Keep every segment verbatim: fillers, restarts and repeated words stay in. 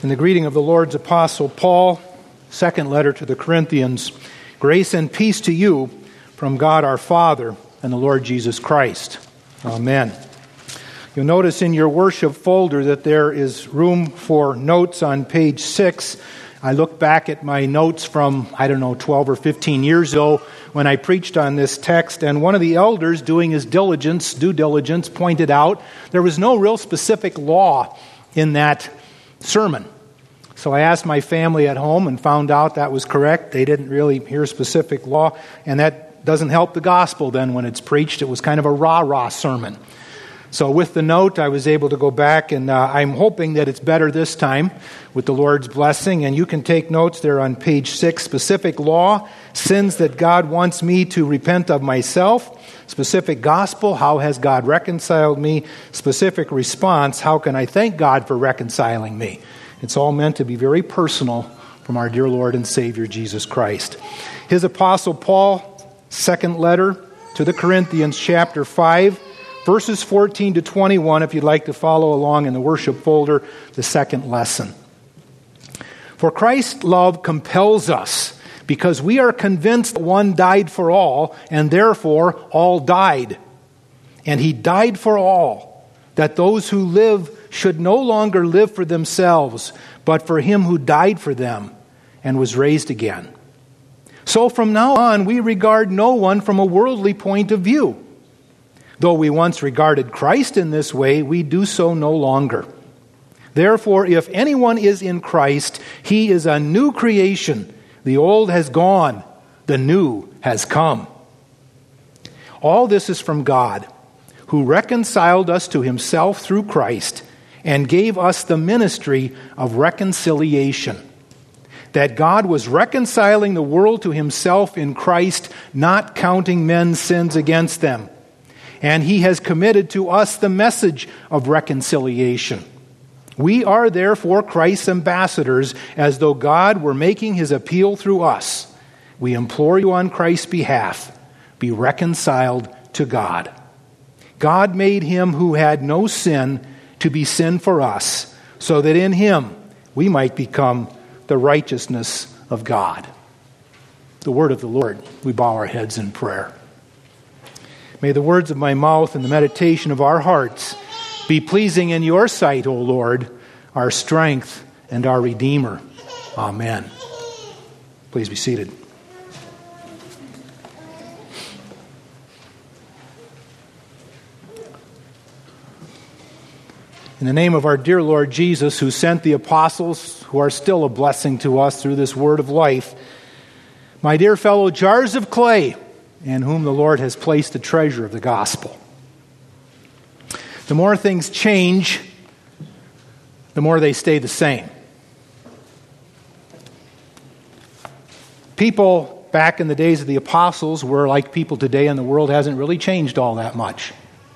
In the greeting of the Lord's Apostle Paul, second letter to the Corinthians, grace and peace to you from God our Father and the Lord Jesus Christ. Amen. You'll notice in your worship folder that there is room for notes on page six. I look back at my notes from, I don't know, twelve or fifteen years ago when I preached on this text, and one of the elders doing his diligence, due diligence, pointed out there was no real specific law in that sermon. So I asked my family at home and found out that was correct. They didn't really hear specific law, and that doesn't help the gospel then when it's preached. It was kind of a rah-rah sermon. So with the note, I was able to go back, and uh, I'm hoping that it's better this time with the Lord's blessing. And you can take notes there on page six. Specific law, sins that God wants me to repent of myself. Specific gospel, how has God reconciled me? Specific response, how can I thank God for reconciling me? It's all meant to be very personal from our dear Lord and Savior, Jesus Christ. His Apostle Paul, second letter to the Corinthians, chapter five, verses fourteen to twenty-one, if you'd like to follow along in the worship folder, the second lesson. For Christ's love compels us, because we are convinced that one died for all, and therefore all died. And he died for all, that those who live should no longer live for themselves, but for him who died for them and was raised again. So from now on, we regard no one from a worldly point of view. Though we once regarded Christ in this way, we do so no longer. Therefore, if anyone is in Christ, he is a new creation. The old has gone, the new has come. All this is from God, who reconciled us to himself through Christ and gave us the ministry of reconciliation. That God was reconciling the world to himself in Christ, not counting men's sins against them. And he has committed to us the message of reconciliation. We are therefore Christ's ambassadors, as though God were making his appeal through us. We implore you on Christ's behalf, be reconciled to God. God made him who had no sin to be sin for us, so that in him we might become the righteousness of God. The word of the Lord. We bow our heads in prayer. May the words of my mouth and the meditation of our hearts be pleasing in your sight, O Lord, our strength and our Redeemer. Amen. Please be seated. In the name of our dear Lord Jesus, who sent the apostles, who are still a blessing to us through this word of life, my dear fellow jars of clay, in whom the Lord has placed the treasure of the gospel. The more things change, the more they stay the same. People back in the days of the apostles were like people today, and the world hasn't really changed all that much.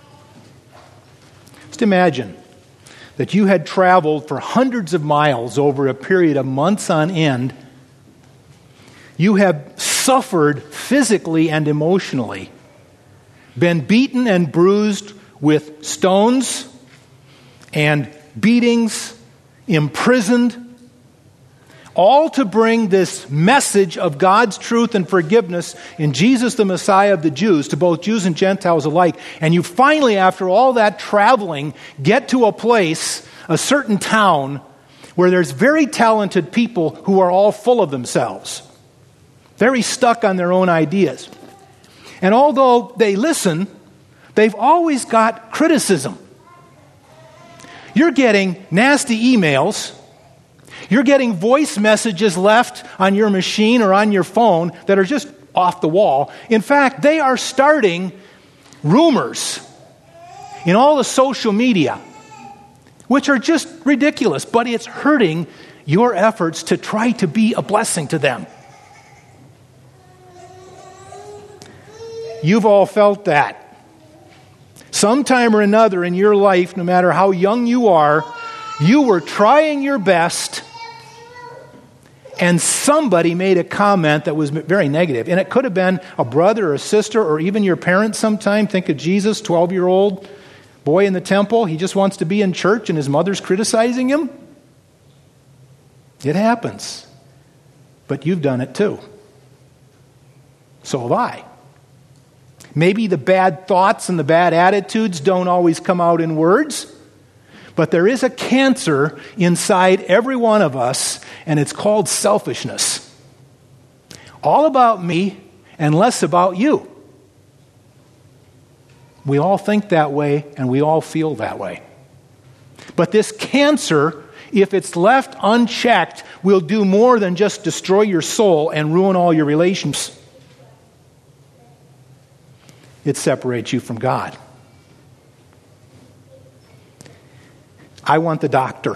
Just imagine that you had traveled for hundreds of miles over a period of months on end. You have suffered physically and emotionally, been beaten and bruised with stones and beatings, imprisoned, all to bring this message of God's truth and forgiveness in Jesus the Messiah of the Jews to both Jews and Gentiles alike. And you finally, after all that traveling, get to a place, a certain town, where there's very talented people who are all full of themselves, very stuck on their own ideas. And although they listen, they've always got criticism. You're getting nasty emails. You're getting voice messages left on your machine or on your phone that are just off the wall. In fact, they are starting rumors in all the social media, which are just ridiculous, but it's hurting your efforts to try to be a blessing to them. You've all felt that. Sometime or another in your life, no matter how young you are, you were trying your best and somebody made a comment that was very negative. And it could have been a brother or a sister or even your parents sometime. Think of Jesus, twelve-year-old boy in the temple. He just wants to be in church and his mother's criticizing him. It happens. But you've done it too. So have I. Maybe the bad thoughts and the bad attitudes don't always come out in words, but there is a cancer inside every one of us, and it's called selfishness. All about me and less about you. We all think that way, and we all feel that way. But this cancer, if it's left unchecked, will do more than just destroy your soul and ruin all your relations. It separates you from God. I want the doctor.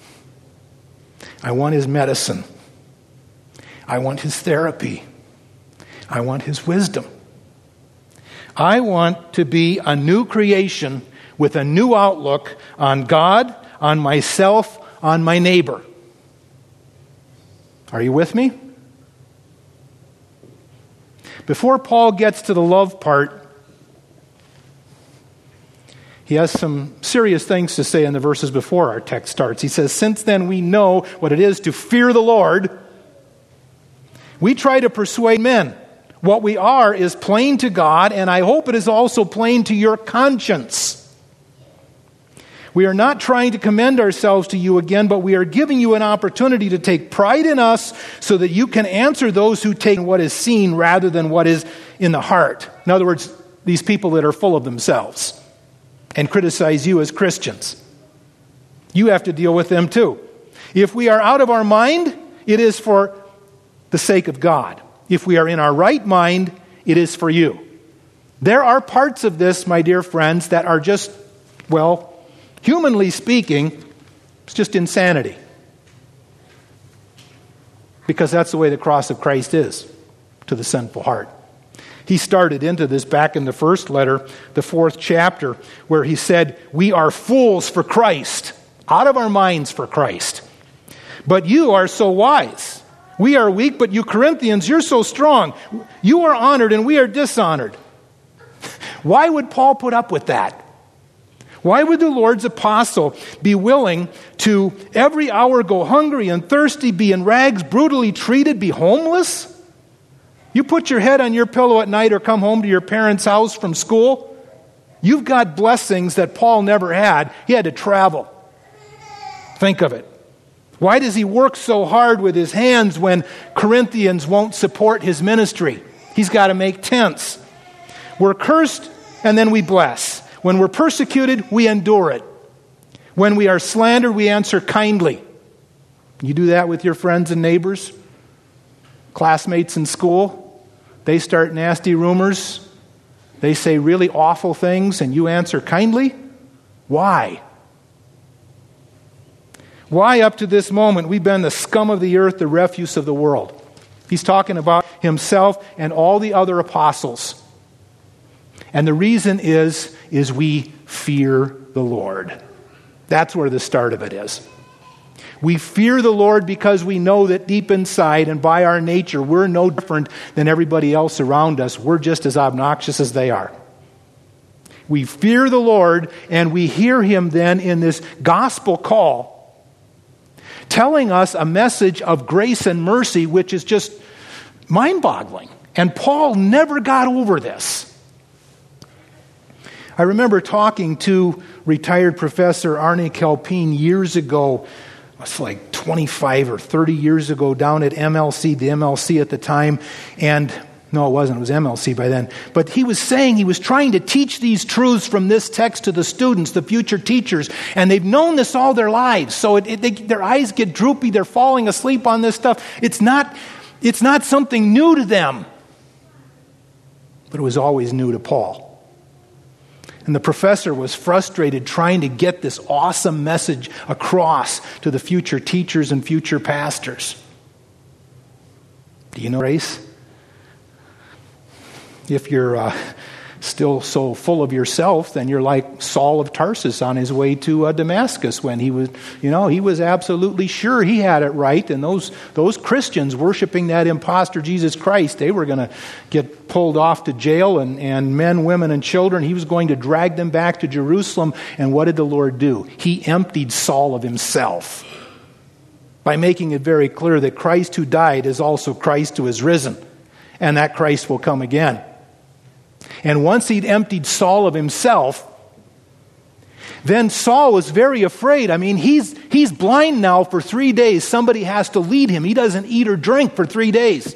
I want his medicine. I want his therapy. I want his wisdom. I want to be a new creation with a new outlook on God, on myself, on my neighbor. Are you with me? Before Paul gets to the love part, he has some serious things to say in the verses before our text starts. He says, "Since then we know what it is to fear the Lord, we try to persuade men. What we are is plain to God, and I hope it is also plain to your conscience. We are not trying to commend ourselves to you again, but we are giving you an opportunity to take pride in us so that you can answer those who take what is seen rather than what is in the heart." In other words, these people that are full of themselves and criticize you as Christians. You have to deal with them too. If we are out of our mind, it is for the sake of God. If we are in our right mind, it is for you. There are parts of this, my dear friends, that are just, well, humanly speaking, it's just insanity. Because that's the way the cross of Christ is to the sinful heart. He started into this back in the first letter, the fourth chapter, where he said, we are fools for Christ, out of our minds for Christ. But you are so wise. We are weak, but you Corinthians, you're so strong. You are honored and we are dishonored. Why would Paul put up with that? Why would the Lord's apostle be willing to every hour go hungry and thirsty, be in rags, brutally treated, be homeless? You put your head on your pillow at night or come home to your parents' house from school, you've got blessings that Paul never had. He had to travel. Think of it. Why does he work so hard with his hands when Corinthians won't support his ministry? He's got to make tents. We're cursed and then we bless. When we're persecuted, we endure it. When we are slandered, we answer kindly. You do that with your friends and neighbors, classmates in school. They start nasty rumors. They say really awful things and you answer kindly. Why? Why up to this moment we've been the scum of the earth, the refuse of the world? He's talking about himself and all the other apostles. And the reason is, is we fear the Lord. That's where the start of it is. We fear the Lord because we know that deep inside and by our nature, we're no different than everybody else around us. We're just as obnoxious as they are. We fear the Lord and we hear him then in this gospel call, telling us a message of grace and mercy, which is just mind-boggling. And Paul never got over this. I remember talking to retired Professor Arne Kelpien years ago, it's like twenty-five or thirty years ago, down at M L C, the M L C at the time, and no, it wasn't, it was M L C by then. But he was saying he was trying to teach these truths from this text to the students, the future teachers, and they've known this all their lives. So it, it, they, their eyes get droopy, they're falling asleep on this stuff. It's not, it's not something new to them. But it was always new to Paul. And the professor was frustrated trying to get this awesome message across to the future teachers and future pastors. Do you know grace? If you're uh, still so full of yourself, then you're like Saul of Tarsus on his way to uh, Damascus when he was, you know, he was absolutely sure he had it right. And those those Christians worshiping that imposter Jesus Christ, they were going to get pulled off to jail, and, and men, women, and children. He was going to drag them back to Jerusalem. And what did the Lord do? He emptied Saul of himself. by making it very clear that Christ who died is also Christ who is risen, and that Christ will come again. And once he'd emptied Saul of himself, then Saul was very afraid. I mean, he's he's blind now for three days. Somebody has to lead him. He doesn't eat or drink for three days.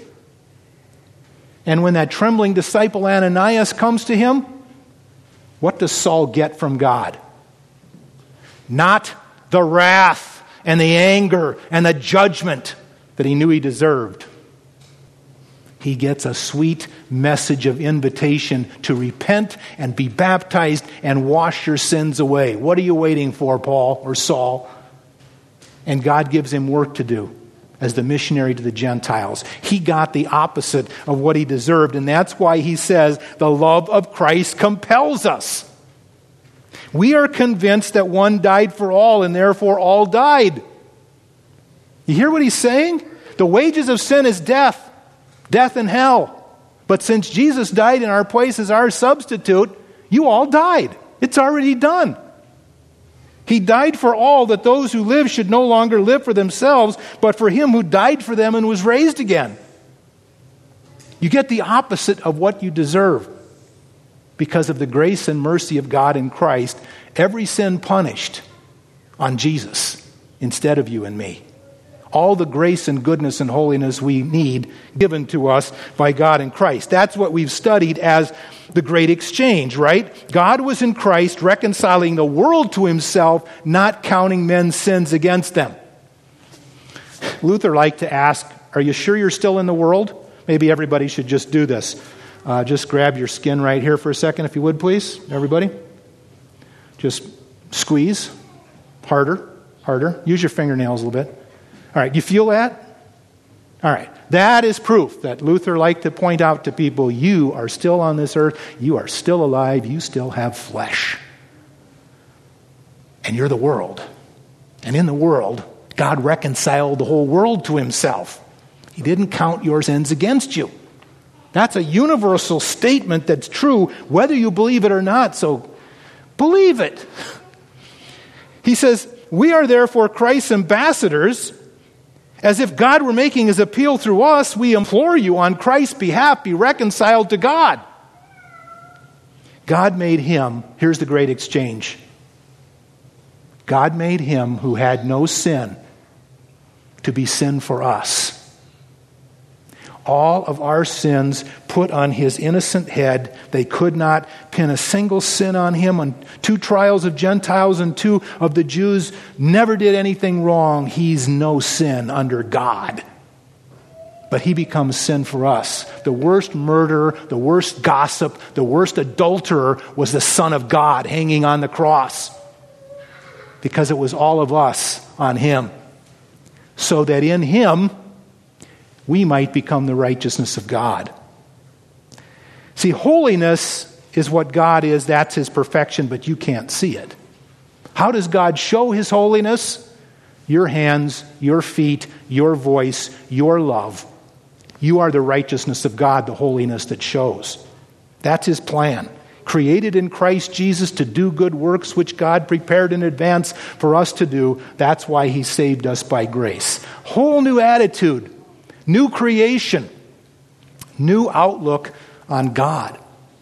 And when that trembling disciple Ananias comes to him, what does Saul get from God? Not the wrath and the anger and the judgment that he knew he deserved. He gets a sweet message of invitation to repent and be baptized and wash your sins away. What are you waiting for, Paul or Saul? And God gives him work to do as the missionary to the Gentiles. He got the opposite of what he deserved, and that's why he says the love of Christ compels us. We are convinced that one died for all, and therefore all died. You hear what he's saying? The wages of sin is death. Death and hell. But since Jesus died in our place as our substitute, you all died. It's already done. He died for all, that those who live should no longer live for themselves, but for him who died for them and was raised again. You get the opposite of what you deserve. Because of the grace and mercy of God in Christ, every sin punished on Jesus instead of you and me. All the grace and goodness and holiness we need given to us by God in Christ. That's what we've studied as the great exchange, right? God was in Christ reconciling the world to himself, not counting men's sins against them. Luther liked to ask, are you sure you're still in the world? Maybe everybody should just do this. Uh, just grab your skin right here for a second, if you would, please. Everybody. Just squeeze. Harder. Harder. Use your fingernails a little bit. All right, you feel that? All right. That is proof that Luther liked to point out to people, you are still on this earth, you are still alive, you still have flesh. And you're the world. And in the world, God reconciled the whole world to himself. He didn't count your sins against you. That's a universal statement that's true, whether you believe it or not, so believe it. He says, we are therefore Christ's ambassadors. As if God were making his appeal through us, we implore you on Christ's behalf, be reconciled to God. God made him, here's the great exchange. God made him who had no sin to be sin for us. All of our sins put on his innocent head. They could not pin a single sin on him. On two trials of Gentiles and two of the Jews, never did anything wrong. He's no sin under God. But he becomes sin for us. The worst murderer, the worst gossip, the worst adulterer was the Son of God hanging on the cross. Because it was all of us on him. So that in him, we might become the righteousness of God. See, holiness is what God is. That's his perfection, but you can't see it. How does God show his holiness? Your hands, your feet, your voice, your love. You are the righteousness of God, the holiness that shows. That's his plan. Created in Christ Jesus to do good works which God prepared in advance for us to do. That's why he saved us by grace. Whole new attitude. New creation, new outlook on God.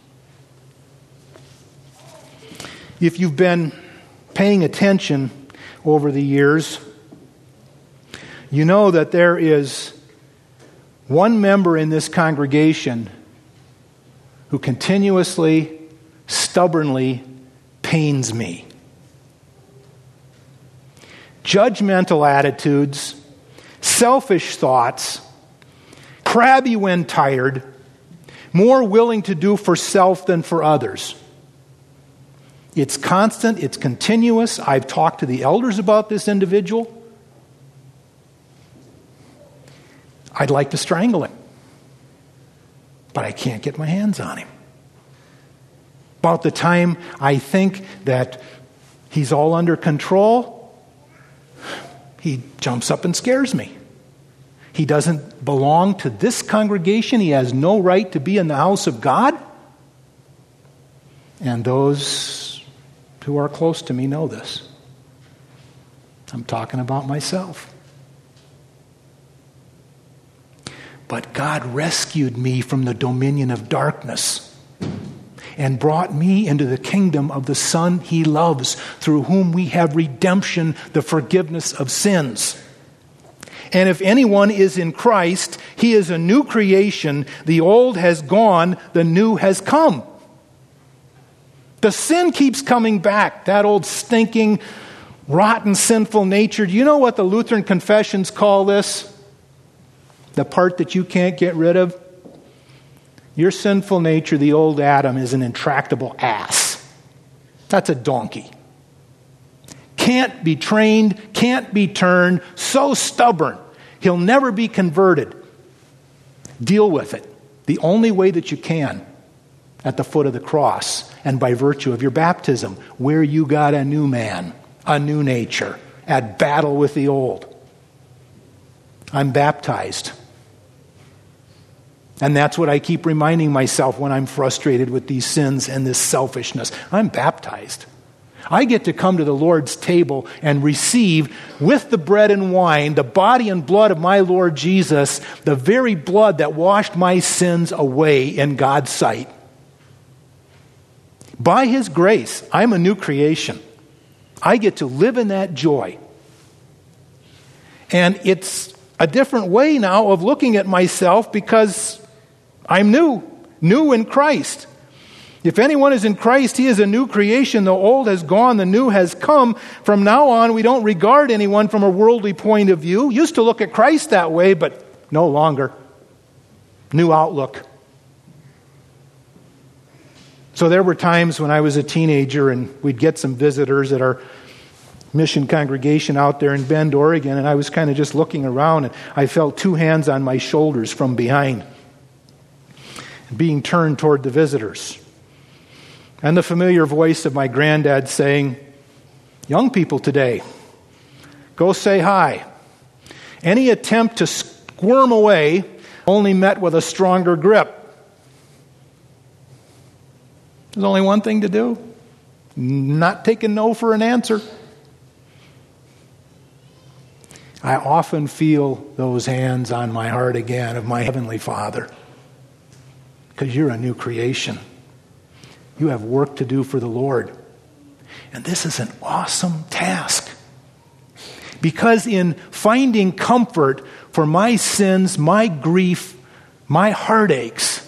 If you've been paying attention over the years, you know that there is one member in this congregation who continuously, stubbornly pains me. Judgmental attitudes, selfish thoughts, crabby when tired, more willing to do for self than for others. It's constant, it's continuous. I've talked to the elders about this individual. I'd like to strangle him, but I can't get my hands on him. About the time I think that he's all under control, he jumps up and scares me. He doesn't belong to this congregation. He has no right to be in the house of God. And those who are close to me know this. I'm talking about myself. But God rescued me from the dominion of darkness and brought me into the kingdom of the Son he loves, through whom we have redemption, the forgiveness of sins. And if anyone is in Christ, he is a new creation. The old has gone, the new has come. The sin keeps coming back, that old stinking, rotten, sinful nature. Do you know what the Lutheran confessions call this? The part that you can't get rid of? Your sinful nature, the old Adam, is an intractable ass. That's a donkey. Can't be trained, can't be turned, so stubborn. He'll never be converted. Deal with it. The only way that you can, at the foot of the cross, and by virtue of your baptism, where you got a new man, a new nature, at battle with the old. I'm baptized. And that's what I keep reminding myself when I'm frustrated with these sins and this selfishness. I'm baptized. I get to come to the Lord's table and receive with the bread and wine the body and blood of my Lord Jesus, the very blood that washed my sins away in God's sight. By His grace, I'm a new creation. I get to live in that joy. And it's a different way now of looking at myself because I'm new, new in Christ. If anyone is in Christ, he is a new creation. The old has gone, the new has come. From now on, we don't regard anyone from a worldly point of view. Used to look at Christ that way, but no longer. New outlook. So there were times when I was a teenager and we'd get some visitors at our mission congregation out there in Bend, Oregon, and I was kind of just looking around and I felt two hands on my shoulders from behind, being turned toward the visitors. And the familiar voice of my granddad saying, "Young people today, go say hi." Any attempt to squirm away only met with a stronger grip. There's only one thing to do. Not taking no for an answer. I often feel those hands on my heart again of my Heavenly Father. Because you're a new creation. You have work to do for the Lord. And this is an awesome task. Because in finding comfort for my sins, my grief, my heartaches,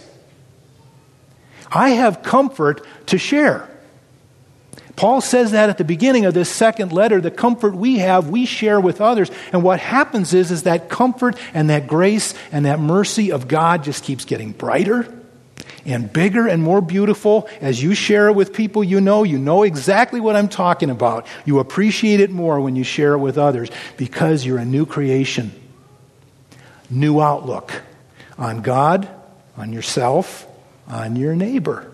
I have comfort to share. Paul says that at the beginning of this second letter, the comfort we have, we share with others. And what happens is, is that comfort and that grace and that mercy of God just keeps getting brighter and bigger and more beautiful as you share it with people you know. You know exactly what I'm talking about. You appreciate it more when you share it with others because you're a new creation. New outlook on God, on yourself, on your neighbor.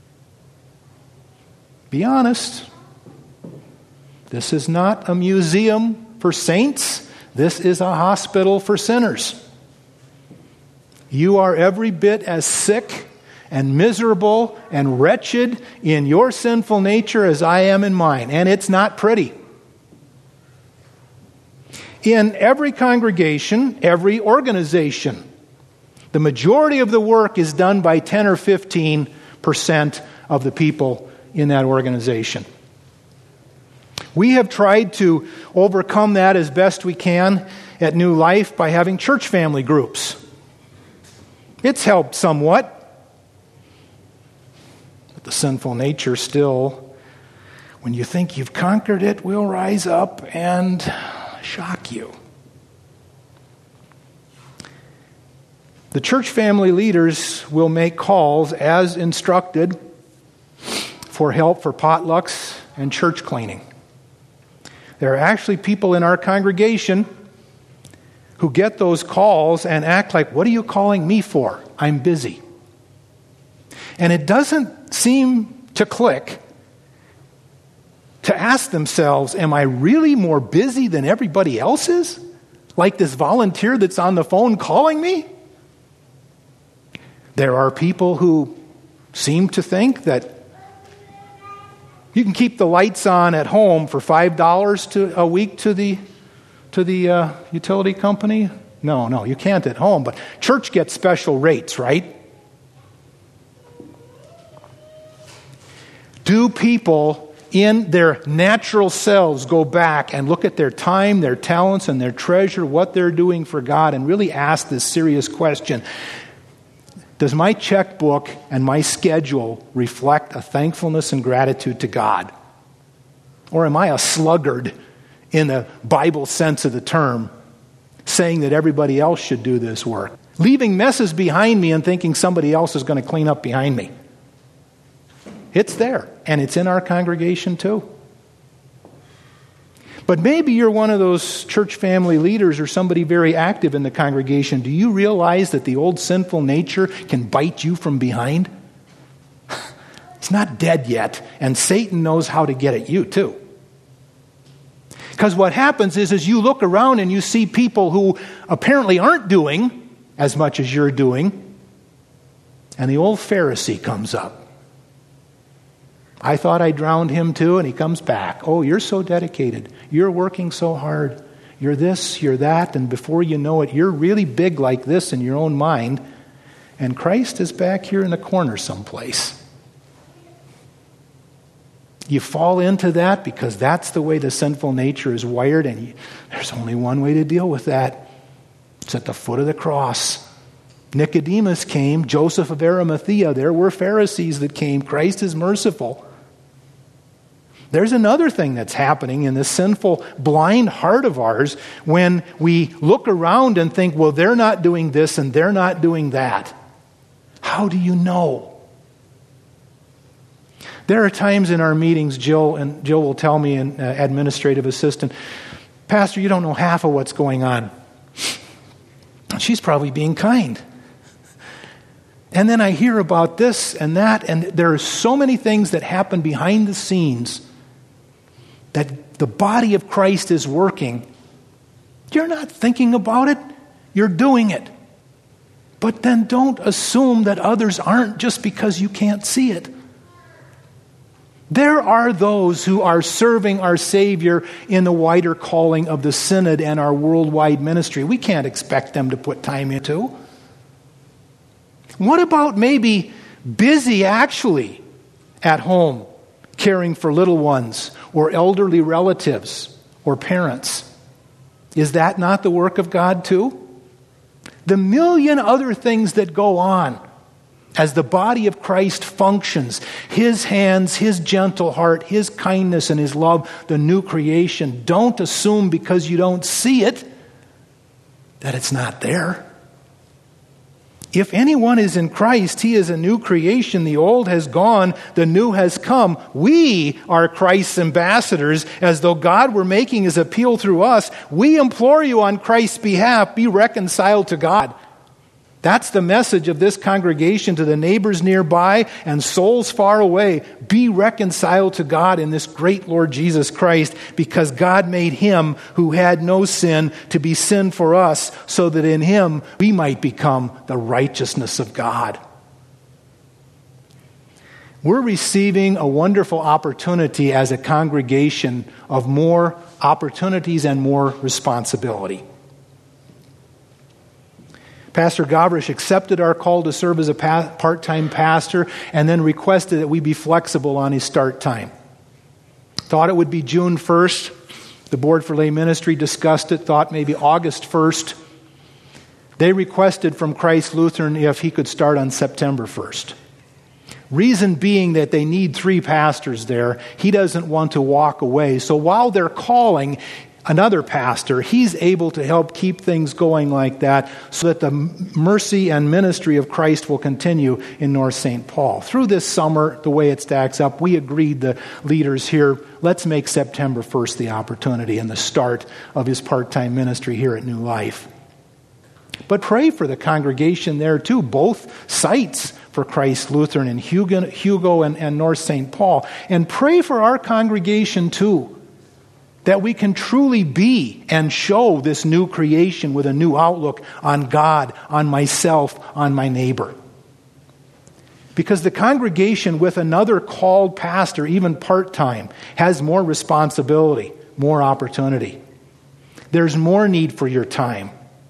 Be honest. This is not a museum for saints. This is a hospital for sinners. You are every bit as sick and miserable and wretched in your sinful nature as I am in mine. And it's not pretty. In every congregation, every organization, the majority of the work is done by ten or fifteen percent of the people in that organization. We have tried to overcome that as best we can at New Life by having church family groups. It's helped somewhat. But the sinful nature still, when you think you've conquered it, will rise up and shock you. The church family leaders will make calls as instructed for help for potlucks and church cleaning. There are actually people in our congregation who get those calls and act like, "What are you calling me for? I'm busy." And it doesn't seem to click to ask themselves, am I really more busy than everybody else is? Like this volunteer that's on the phone calling me? There are people who seem to think that you can keep the lights on at home for five dollars to a week to the to the uh, utility company. No, no, you can't at home. But church gets special rates, right? Do people in their natural selves go back and look at their time, their talents, and their treasure, what they're doing for God, and really ask this serious question? Does my checkbook and my schedule reflect a thankfulness and gratitude to God? Or am I a sluggard in the Bible sense of the term, saying that everybody else should do this work, leaving messes behind me and thinking somebody else is going to clean up behind me? It's there, and it's in our congregation too. But maybe you're one of those church family leaders or somebody very active in the congregation. Do you realize that the old sinful nature can bite you from behind? It's not dead yet, and Satan knows how to get at you too. Because what happens is, is you look around and you see people who apparently aren't doing as much as you're doing, and the old Pharisee comes up. I thought I drowned him too, and he comes back. Oh, you're so dedicated. You're working so hard. You're this, you're that, and before you know it, you're really big like this in your own mind, and Christ is back here in the corner someplace. You fall into that because that's the way the sinful nature is wired, and you, there's only one way to deal with that. It's at the foot of the cross. Nicodemus came, Joseph of Arimathea, there were Pharisees that came. Christ is merciful. There's another thing that's happening in this sinful, blind heart of ours when we look around and think, well, they're not doing this and they're not doing that. How do you know? There are times in our meetings, Jill, and Jill will tell me, an uh, administrative assistant, Pastor, you don't know half of what's going on. She's probably being kind. And then I hear about this and that, and there are so many things that happen behind the scenes that the body of Christ is working. You're not thinking about it, you're doing it. But then don't assume that others aren't just because you can't see it. There are those who are serving our Savior in the wider calling of the Synod and our worldwide ministry. We can't expect them to put time into. What about maybe busy actually at home, caring for little ones or elderly relatives or parents? Is that not the work of God too? The million other things that go on as the body of Christ functions, His hands, His gentle heart, His kindness and His love, the new creation. Don't assume because you don't see it that it's not there. If anyone is in Christ, he is a new creation. The old has gone, the new has come. We are Christ's ambassadors, as though God were making His appeal through us. We implore you on Christ's behalf, be reconciled to God. That's the message of this congregation to the neighbors nearby and souls far away. Be reconciled to God in this great Lord Jesus Christ, because God made Him who had no sin to be sin for us, so that in Him we might become the righteousness of God. We're receiving a wonderful opportunity as a congregation of more opportunities and more responsibility. Pastor Gavrish accepted our call to serve as a pa- part-time pastor and then requested that we be flexible on his start time. Thought it would be June first. The Board for Lay Ministry discussed it, thought maybe August first. They requested from Christ Lutheran if he could start on September first. Reason being that they need three pastors there. He doesn't want to walk away. So while they're calling another pastor, he's able to help keep things going like that so that the mercy and ministry of Christ will continue in North Saint Paul. Through this summer, the way it stacks up, we agreed, the leaders here, let's make September first the opportunity and the start of his part-time ministry here at New Life. But pray for the congregation there too, both sites for Christ Lutheran in Hugo, Hugo and, and North Saint Paul. And pray for our congregation too, that we can truly be and show this new creation with a new outlook on God, on myself, on my neighbor. Because the congregation with another called pastor, even part-time, has more responsibility, more opportunity. There's more need for your time.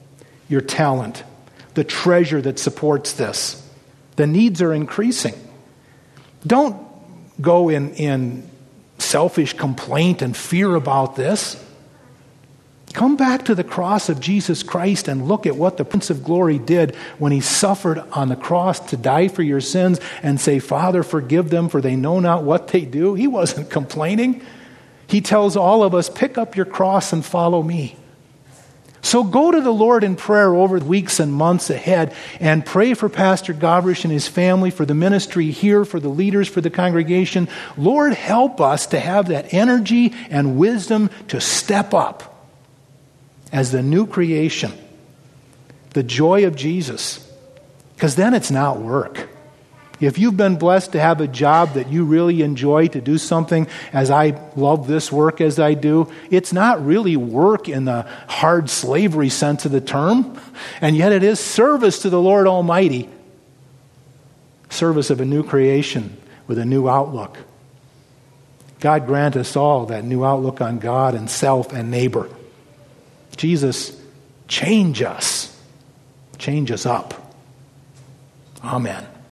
your talent, the treasure that supports this. The needs are increasing. Don't go in, in selfish complaint and fear about this. Come back to the cross of Jesus Christ and look at what the Prince of Glory did when he suffered on the cross to die for your sins and say, Father, forgive them, for they know not what they do. He wasn't complaining. He tells all of us, pick up your cross and follow me. So go to the Lord in prayer over the weeks and months ahead and pray for Pastor Gavrish and his family, for the ministry here, for the leaders, for the congregation. Lord, help us to have that energy and wisdom to step up as the new creation, the joy of Jesus. Because then it's not work. If you've been blessed to have a job that you really enjoy, to do something as I love this work as I do, it's not really work in the hard slavery sense of the term, and yet it is service to the Lord Almighty. Service of a new creation with a new outlook. God grant us all that new outlook on God and self and neighbor. Jesus, change us. Change us up. Amen.